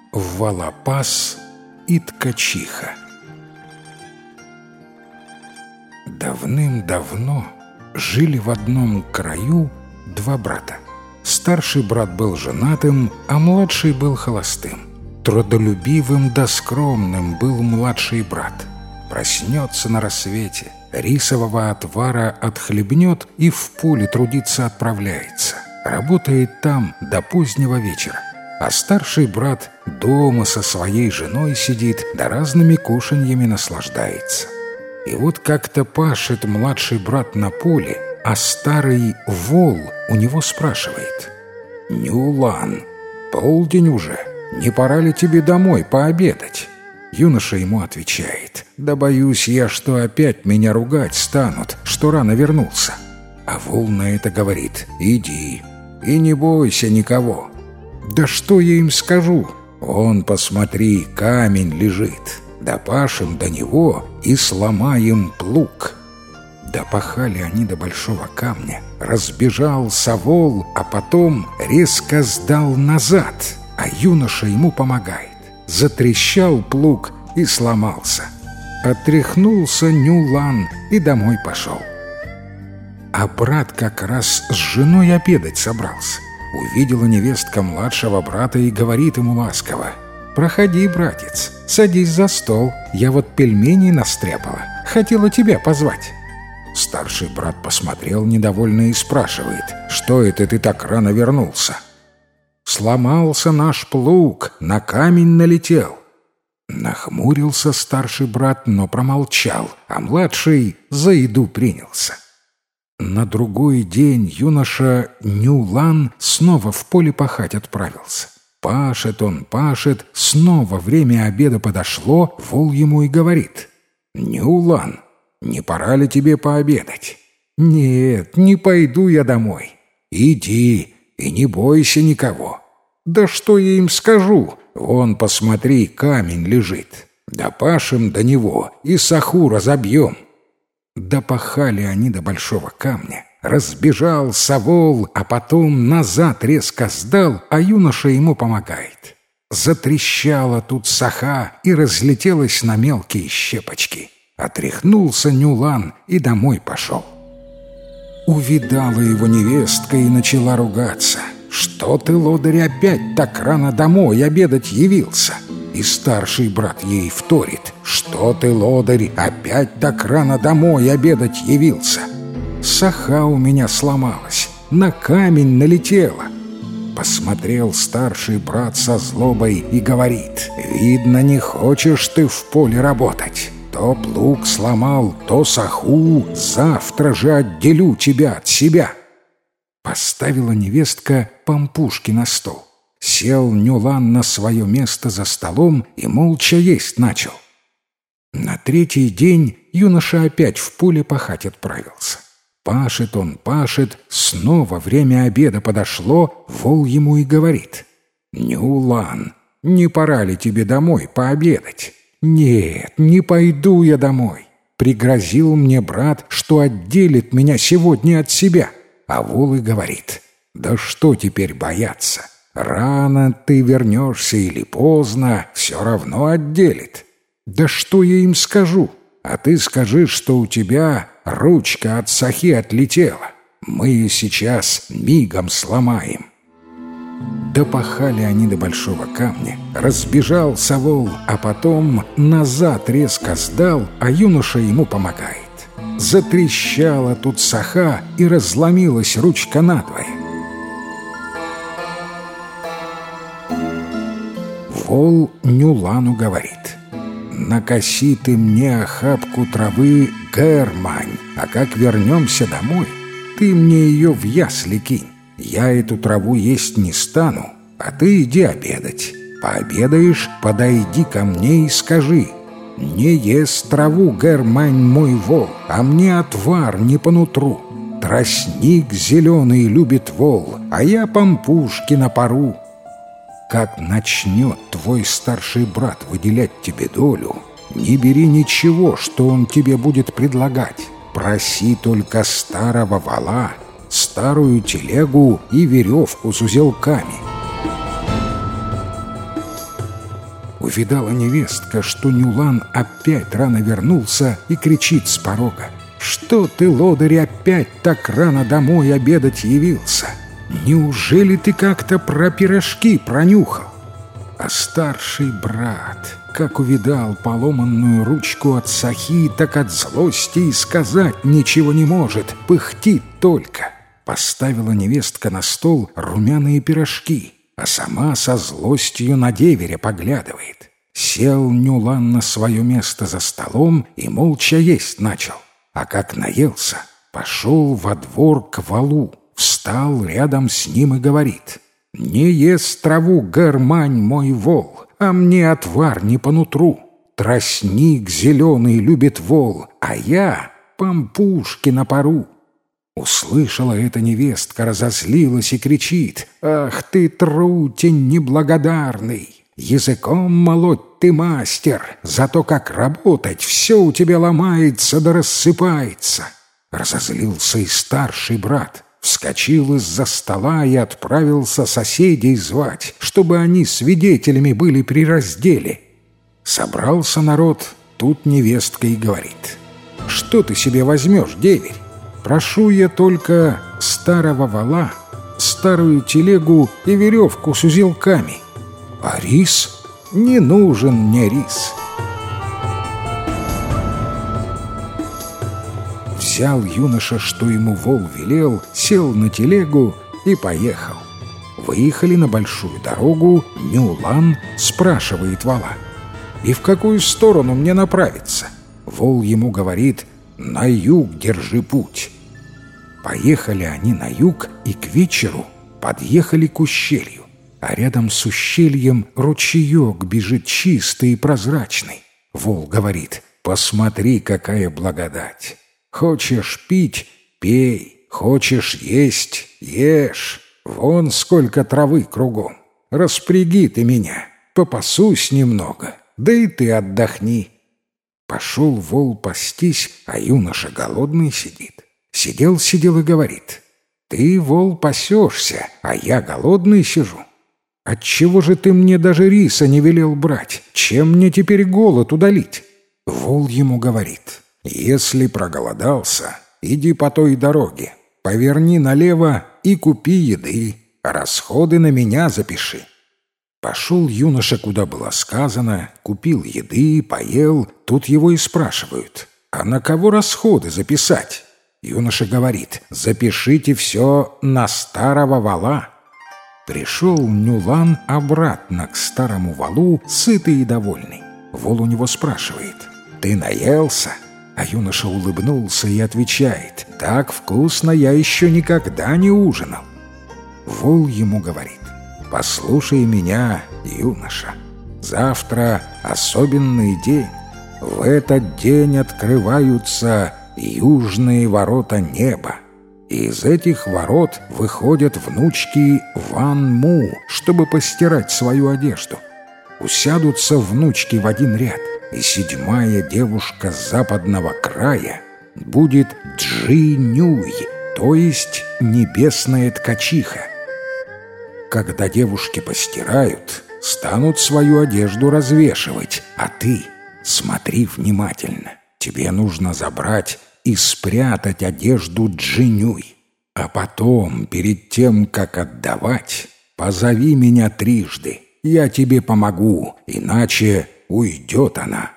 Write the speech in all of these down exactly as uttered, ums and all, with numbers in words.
Волопас и ткачиха. Давным-давно жили в одном краю два брата. Старший брат был женатым, а младший был холостым. Трудолюбивым да скромным был младший брат. Проснется на рассвете, рисового отвара отхлебнет и в поле трудиться отправляется. Работает там до позднего вечера. А старший брат дома со своей женой сидит, да разными кушаньями наслаждается. И вот как-то пашет младший брат на поле, а старый вол у него спрашивает: «Нюлан, полдень уже, не пора ли тебе домой пообедать?» Юноша ему отвечает: «Да боюсь я, что опять меня ругать станут, что рано вернулся». А вол на это говорит: «Иди, и не бойся никого». «Да что я им скажу? Вон, посмотри, камень лежит. Допашем до него и сломаем плуг». Допахали они до большого камня. Разбежался вол, а потом резко сдал назад, а юноша ему помогает. Затрещал плуг и сломался. Отряхнулся Нюлан и домой пошел. А брат как раз с женой обедать собрался. Увидела невестка младшего брата и говорит ему ласково: «Проходи, братец, садись за стол. Я вот пельменей настряпала, хотела тебя позвать». Старший брат посмотрел недовольно и спрашивает: «Что это ты так рано вернулся?» «Сломался наш плуг, на камень налетел». Нахмурился старший брат, но промолчал, а младший за еду принялся. На другой день юноша Нюлан снова в поле пахать отправился. Пашет он, пашет, снова время обеда подошло, вол ему и говорит: «Нюлан, не пора ли тебе пообедать?» «Нет, не пойду я домой». «Иди и не бойся никого». «Да что я им скажу? Вон, посмотри, камень лежит. Допашем до него и саху разобьем». Допахали они до большого камня. Разбежался вол, а потом назад резко сдал, а юноша ему помогает. Затрещала тут саха и разлетелась на мелкие щепочки. Отряхнулся Нюлан и домой пошел. Увидала его невестка и начала ругаться: «Что ты, лодырь, опять так рано домой обедать явился?» И старший брат ей вторит: «Что ты, лодырь, опять так рано домой обедать явился?» «Саха у меня сломалась, на камень налетела». Посмотрел старший брат со злобой и говорит: «Видно, не хочешь ты в поле работать. То плуг сломал, то саху, завтра же отделю тебя от себя». Поставила невестка пампушки на стол. Сел Нюлан на свое место за столом и молча есть начал. На третий день юноша опять в поле пахать отправился. Пашет он, пашет, снова время обеда подошло, вол ему и говорит: «Нюлан, не пора ли тебе домой пообедать?» «Нет, не пойду я домой. Пригрозил мне брат, что отделит меня сегодня от себя». А вол и говорит: «Да что теперь бояться? Рано ты вернешься или поздно, все равно отделит». «Да что я им скажу? А ты скажи, что у тебя ручка от сахи отлетела. Мы ее сейчас мигом сломаем». Допахали они до большого камня. Разбежался вол, а потом назад резко сдал, а юноша ему помогает. Затрещала тут саха и разломилась ручка надвое. Вол Нюлану говорит: «Накоси ты мне охапку травы, германь, а как вернемся домой, ты мне ее в ясли кинь. Я эту траву есть не стану, а ты иди обедать. Пообедаешь, подойди ко мне и скажи: не ест траву, германь, мой вол, а мне отвар не по нутру. Тростник зеленый любит вол, а я пампушки на пару. Как начнет твой старший брат выделять тебе долю, не бери ничего, что он тебе будет предлагать. Проси только старого вола, старую телегу и веревку с узелками». Увидала невестка, что Нюлан опять рано вернулся, и кричит с порога: «Что ты, лодырь, опять так рано домой обедать явился? Неужели ты как-то про пирожки пронюхал?» А старший брат, как увидал поломанную ручку от сахи, так от злости и сказать ничего не может, пыхтит только. Поставила невестка на стол румяные пирожки, а сама со злостью на деверя поглядывает. Сел Нюлан на свое место за столом и молча есть начал. А как наелся, пошел во двор к валу, встал рядом с ним и говорит: «Не ест траву германь мой вол, а мне отвар не по нутру. Тростник зеленый любит вол, а я пампушки на пару». Услышала эта невестка, разозлилась и кричит: «Ах ты, трутень неблагодарный! Языком молоть ты мастер, зато как работать все у тебя ломается да рассыпается». Разозлился и старший брат, вскочил из-за стола и отправился соседей звать, чтобы они свидетелями были при разделе. Собрался народ, тут невестка и говорит: «Что ты себе возьмешь, деверь? Прошу я только старого вола, старую телегу и веревку с узелками. А рис? Не нужен мне рис». Взял юноша, что ему вол велел, сел на телегу и поехал. Выехали на большую дорогу, Нюлан спрашивает вола: «И в какую сторону мне направиться?» Вол ему говорит: «На юг держи путь». Поехали они на юг и к вечеру подъехали к ущелью, а рядом с ущельем ручеек бежит чистый и прозрачный. Вол говорит: «Посмотри, какая благодать! Хочешь пить — пей, хочешь есть — ешь. Вон сколько травы кругом. Распряги ты меня, попасусь немного, да и ты отдохни». Пошел вол пастись, а юноша голодный сидит. Сидел-сидел и говорит: «Ты, вол, пасешься, а я голодный сижу. Отчего же ты мне даже риса не велел брать? Чем мне теперь голод удалить?» Вол ему говорит: «Если проголодался, иди по той дороге, поверни налево и купи еды, расходы на меня запиши». Пошел юноша, куда было сказано, купил еды, поел. Тут его и спрашивают: «А на кого расходы записать?» Юноша говорит: «Запишите все на старого вола». Пришел Нюлан обратно к старому валу, сытый и довольный. Вол у него спрашивает: «Ты наелся?» А юноша улыбнулся и отвечает: «Так вкусно я еще никогда не ужинал». Вол ему говорит: «Послушай меня, юноша, завтра особенный день. В этот день открываются южные ворота неба. Из этих ворот выходят внучки Ван Му, чтобы постирать свою одежду. Усядутся внучки в один ряд, и седьмая девушка с западного края будет Джи-Нюй, то есть небесная ткачиха. Когда девушки постирают, станут свою одежду развешивать, а ты смотри внимательно. Тебе нужно забрать и спрятать одежду Джи-Нюй. А потом, перед тем, как отдавать, позови меня трижды. Я тебе помогу, иначе уйдет она».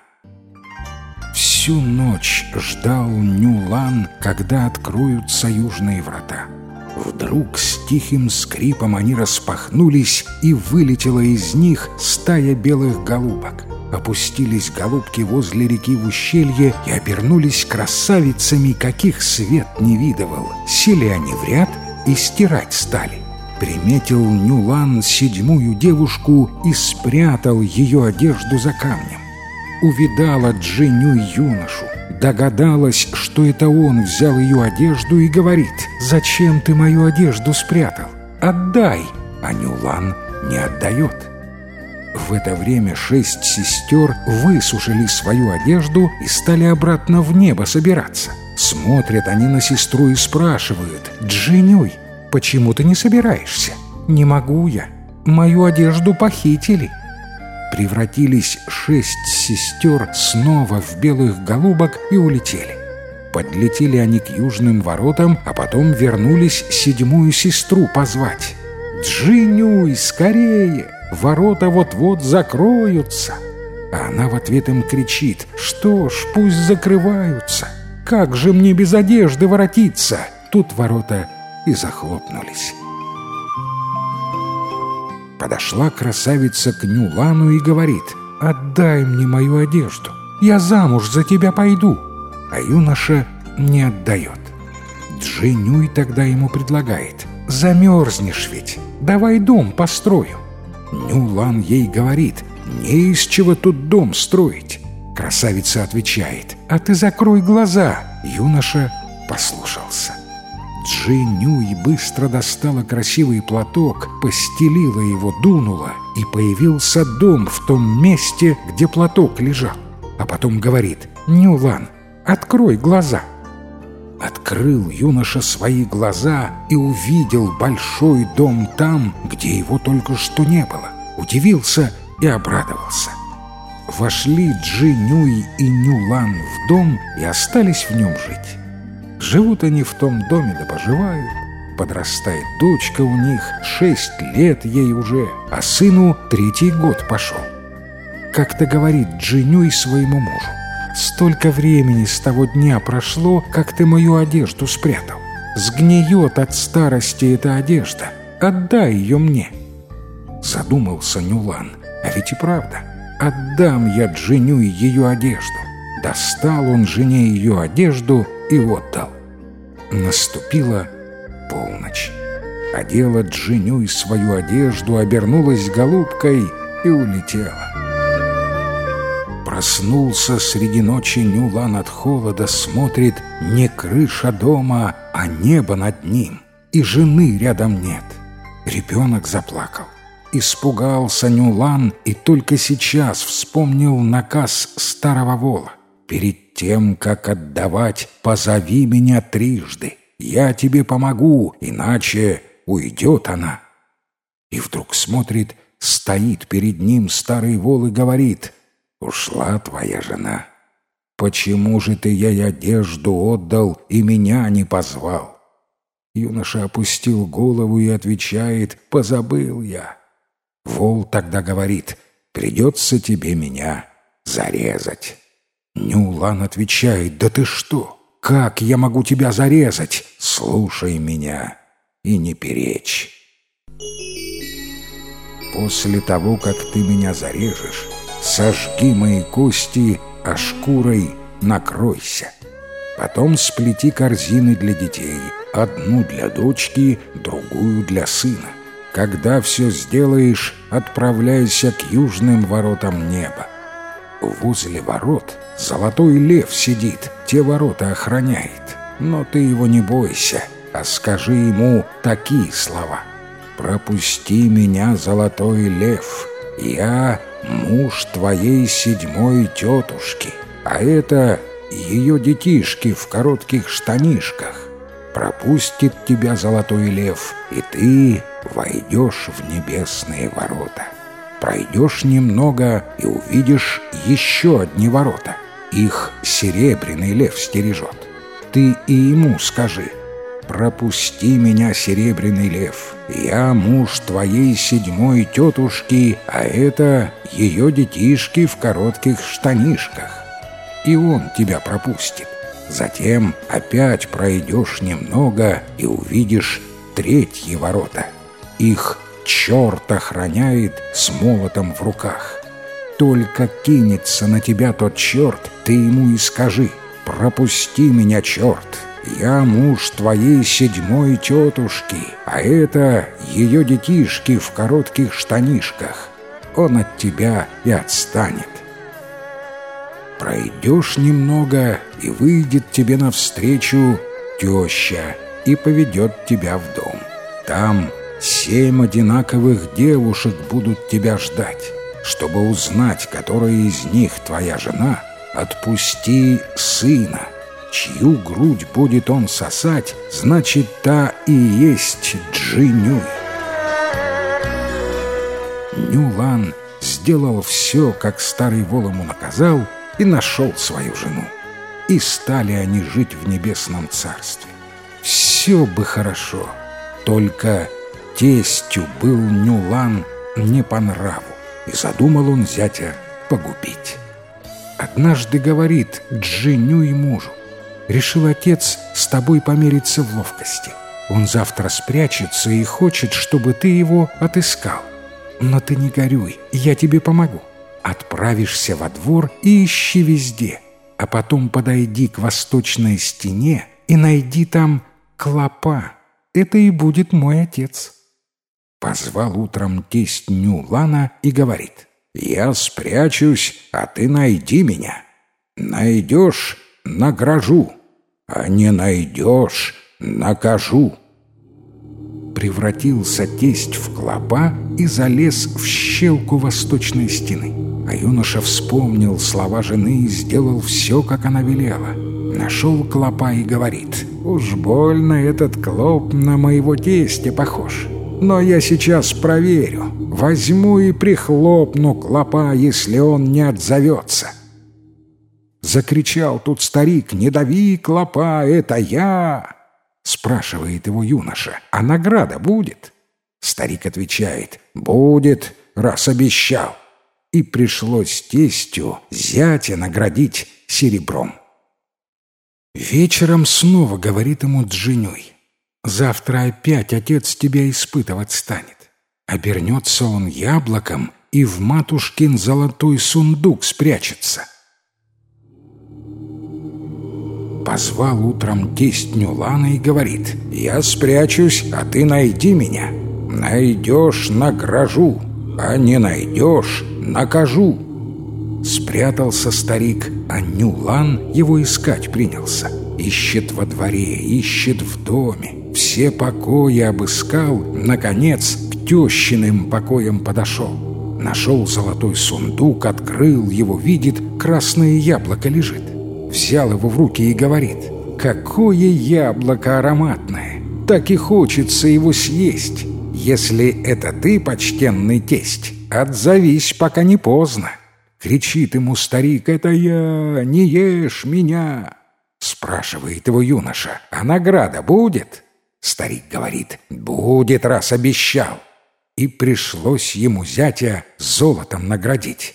Всю ночь ждал Нюлан, когда откроются южные врата. Вдруг с тихим скрипом они распахнулись, и вылетела из них стая белых голубок. Опустились голубки возле реки в ущелье и обернулись красавицами, каких свет не видывал. Сели они в ряд и стирать стали. Приметил Нюлан седьмую девушку и спрятал ее одежду за камнем. Увидала Джи-Нюй юношу, догадалась, что это он взял ее одежду, и говорит: «Зачем ты мою одежду спрятал? Отдай!» А Нюлан не отдает. В это время шесть сестер высушили свою одежду и стали обратно в небо собираться. Смотрят они на сестру и спрашивают: «Джи-Нюй, почему ты не собираешься?» «Не могу я. Мою одежду похитили». превратились шесть сестер снова в белых голубок и улетели. Подлетели они к южным воротам, а потом вернулись седьмую сестру позвать. «Джинюй, скорее! Ворота вот-вот закроются!» А она в ответ им кричит: «Что ж, пусть закрываются! Как же мне без одежды воротиться?» Тут ворота и захлопнулись. Подошла красавица к Нюлану и говорит: «Отдай мне мою одежду, я замуж за тебя пойду». А юноша не отдает. Джинюй тогда ему предлагает: «Замерзнешь ведь, давай дом построю». Нюлан ей говорит: «Не из чего тут дом строить». Красавица отвечает: «А ты закрой глаза». Юноша послушался. Джинюй быстро достала красивый платок, постелила его, дунула, и появился дом в том месте, где платок лежал. А потом говорит: «Нюлан, открой глаза». Открыл юноша свои глаза и увидел большой дом там, где его только что не было. Удивился и обрадовался. Вошли Джинюй и Нюлан в дом и остались в нем жить. Живут они в том доме да поживают. Подрастает дочка у них, шесть лет ей уже, а сыну третий год пошел. Как-то говорит Джинюй своему мужу: «Столько времени с того дня прошло, как ты мою одежду спрятал. Сгниет от старости эта одежда. Отдай ее мне». Задумался Нюлан: а ведь и правда, отдам я Джинюй ее одежду. Достал он жене ее одежду и отдал. Наступила полночь. Одела Джинюй свою одежду, обернулась голубкой и улетела. Проснулся среди ночи Нюлан от холода, смотрит: не крыша дома, а небо над ним, и жены рядом нет. Ребенок заплакал. Испугался Нюлан и только сейчас вспомнил наказ старого вола: «Перед тем, как отдавать, позови меня трижды. Я тебе помогу, иначе уйдет она». И вдруг смотрит, стоит перед ним старый вол и говорит: «Ушла твоя жена. Почему же ты ей одежду отдал и меня не позвал?» Юноша опустил голову и отвечает: «Позабыл я». Вол тогда говорит: «Придется тебе меня зарезать». Нюлан отвечает: «Да ты что? Как я могу тебя зарезать? Слушай меня и не перечь. После того, как ты меня зарежешь, сожги мои кости, а шкурой накройся. Потом сплети корзины для детей, одну для дочки, другую для сына. Когда все сделаешь, отправляйся к южным воротам неба. Возле ворот золотой лев сидит, те ворота охраняет. Но ты его не бойся, а скажи ему такие слова: «Пропусти меня, золотой лев, я муж твоей седьмой тетушки, а это ее детишки в коротких штанишках. Пропустит тебя золотой лев, и ты войдешь в небесные ворота. Пройдешь немного и увидишь еще одни ворота. Их серебряный лев стережет. Ты и ему скажи: пропусти меня, серебряный лев, я муж твоей седьмой тетушки, а это ее детишки в коротких штанишках». И он тебя пропустит. Затем опять пройдешь немного и увидишь третьи ворота. Их черт охраняет с молотом в руках. Только кинется на тебя тот черт, ты ему и скажи: пропусти меня, черт, я муж твоей седьмой тетушки, а это ее детишки в коротких штанишках. Он от тебя и отстанет. Пройдешь немного, и выйдет тебе навстречу теща и поведет тебя в дом. Там семь одинаковых девушек будут тебя ждать. Чтобы узнать, которая из них твоя жена, отпусти сына. Чью грудь будет он сосать, значит, та и есть Джинюй. Нюлан сделал все, как старый вол ему наказал, и нашел свою жену. И стали они жить в небесном царстве. Все бы хорошо, только тестю был Нюлан не по нраву, и задумал он зятя погубить. Однажды говорит Джинюй мужу: «Решил отец с тобой помериться в ловкости. Он завтра спрячется и хочет, чтобы ты его отыскал. Но ты не горюй, я тебе помогу. Отправишься во двор и ищи везде, а потом подойди к восточной стене и найди там клопа. Это и будет мой отец». Позвал утром тесть Нюлана и говорит: «Я спрячусь, а ты найди меня. Найдешь — награжу, а не найдешь — накажу». Превратился тесть в клопа и залез в щелку восточной стены. А юноша вспомнил слова жены и сделал все, как она велела. Нашел клопа и говорит: «Уж больно этот клоп на моего тестя похож. Но я сейчас проверю. Возьму и прихлопну клопа, если он не отзовется». Закричал тут старик: «Не дави клопа, это я!» Спрашивает его юноша: «А награда будет?» Старик отвечает: «Будет, раз обещал». И пришлось тестю зятя наградить серебром. Вечером снова говорит ему Джинюй: «Завтра опять отец тебя испытывать станет. Обернется он яблоком и в матушкин золотой сундук спрячется». Позвал утром тесть Нюлана и говорит: «Я спрячусь, а ты найди меня. Найдешь — награжу, а не найдешь — накажу». Спрятался старик, а Нюлан его искать принялся. Ищет во дворе, ищет в доме, все покои обыскал, наконец к тещиным покоям подошел. Нашел золотой сундук, открыл его, видит, красное яблоко лежит. Взял его в руки и говорит: «Какое яблоко ароматное! Так и хочется его съесть. Если это ты, почтенный тесть, отзовись, пока не поздно». Кричит ему старик: «Это я, не ешь меня!» Спрашивает его юноша: «А награда будет?» Старик говорит: «Будет, раз обещал». И пришлось ему зятя золотом наградить.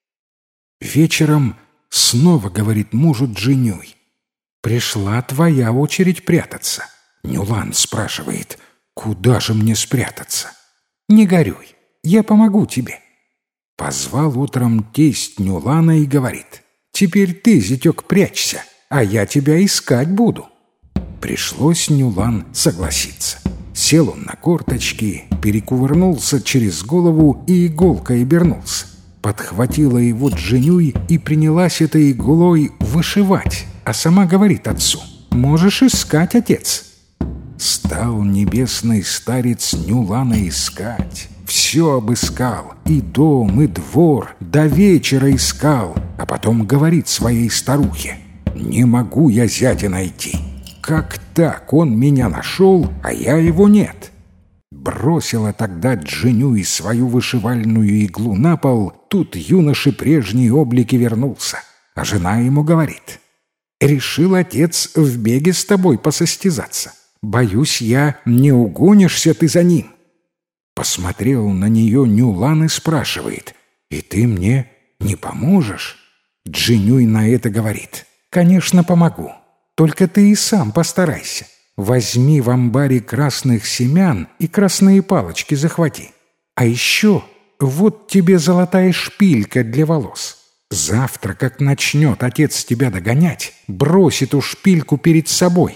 Вечером снова говорит мужу Джинюй: «Пришла твоя очередь прятаться». Нюлан спрашивает: «Куда же мне спрятаться?» «Не горюй, я помогу тебе». Позвал утром тесть Нюлана и говорит: «Теперь ты, зятек, прячься, а я тебя искать буду». Пришлось Нюлан согласиться. Сел он на корточки, перекувырнулся через голову и иголкой обернулся. Подхватила его Джинюй и принялась этой иглой вышивать, а сама говорит отцу: «Можешь искать, отец». Стал небесный старец Нюлана искать. Все обыскал, и дом, и двор, до вечера искал, а потом говорит своей старухе: «Не могу я зятя найти. Как так он меня нашел, а я его нет?» Бросила тогда Джинюй свою вышивальную иглу на пол. Тут юноше прежний облик и вернулся, а жена ему говорит: «Решил отец в беге с тобой посостязаться. Боюсь я, не угонишься ты за ним». Посмотрел на нее Нюлан и спрашивает: «И ты мне не поможешь?» Джинюй на это говорит: «Конечно, помогу. Только ты и сам постарайся. Возьми в амбаре красных семян и красные палочки захвати. А еще вот тебе золотая шпилька для волос. Завтра, как начнет отец тебя догонять, брось эту шпильку перед собой».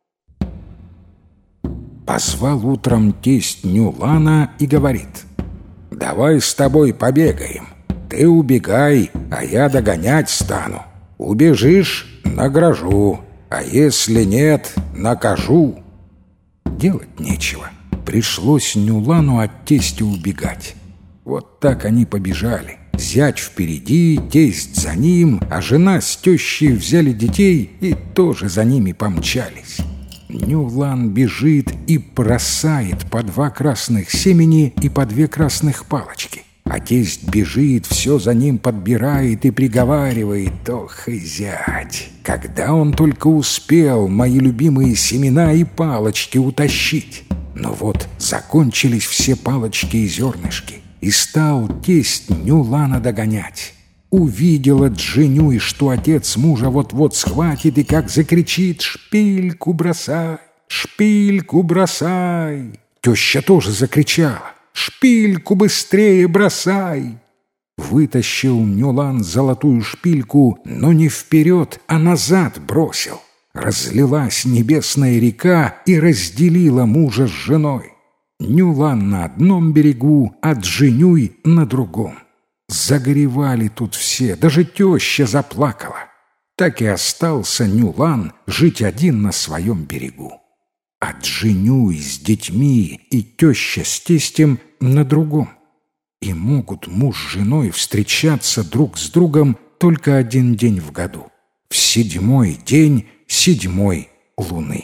Позвал утром тесть Нюлана и говорит: «Давай с тобой побегаем. Ты убегай, а я догонять стану. Убежишь — награжу, а если нет — накажу». Делать нечего. Пришлось Нюлану от тестя убегать. Вот так они побежали. Зять впереди, тесть за ним, а жена с тещей взяли детей и тоже за ними помчались. Нюлан бежит и бросает по два красных семени и по две красных палочки. А тесть бежит, все за ним подбирает и приговаривает: «Ох и зять! Когда он только успел мои любимые семена и палочки утащить!» Но вот закончились все палочки и зернышки, и стал тесть Нюлана догонять. Увидела Джинюй, что отец мужа вот-вот схватит, и как закричит: «Шпильку бросай! Шпильку бросай!» Теща тоже закричала: «Шпильку быстрее бросай!» Вытащил Нюлан золотую шпильку, но не вперед, а назад бросил. Разлилась небесная река и разделила мужа с женой. Нюлан на одном берегу, а Джинюй на другом. Загоревали тут все, даже теща заплакала. Так и остался Нюлан жить один на своем берегу. А Джинюй с детьми и теща с тестем на другом. И могут муж с женой встречаться друг с другом только один день в году, в седьмой день седьмой луны.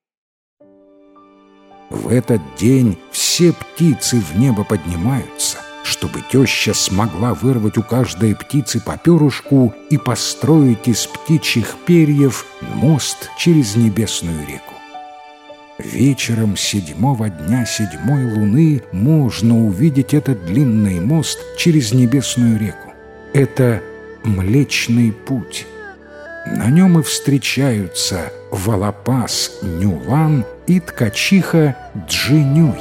В этот день все птицы в небо поднимаются, чтобы теща смогла вырвать у каждой птицы по перышку и построить из птичьих перьев мост через небесную реку. Вечером седьмого дня седьмой луны можно увидеть этот длинный мост через небесную реку. Это Млечный Путь. На нем и встречаются волопас Нюлан и ткачиха Джинюй.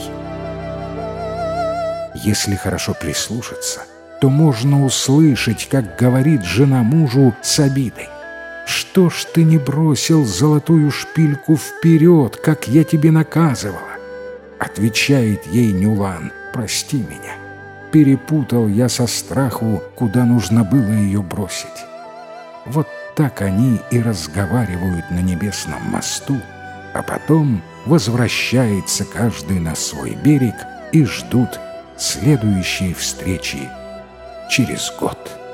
Если хорошо прислушаться, то можно услышать, как говорит жена мужу с обидой: «Что ж ты не бросил золотую шпильку вперед, как я тебе наказывала?» Отвечает ей Нюлан: «Прости меня, перепутал я со страху, куда нужно было ее бросить». Вот так они и разговаривают на небесном мосту, а потом возвращается каждый на свой берег и ждут следующей встречи через год.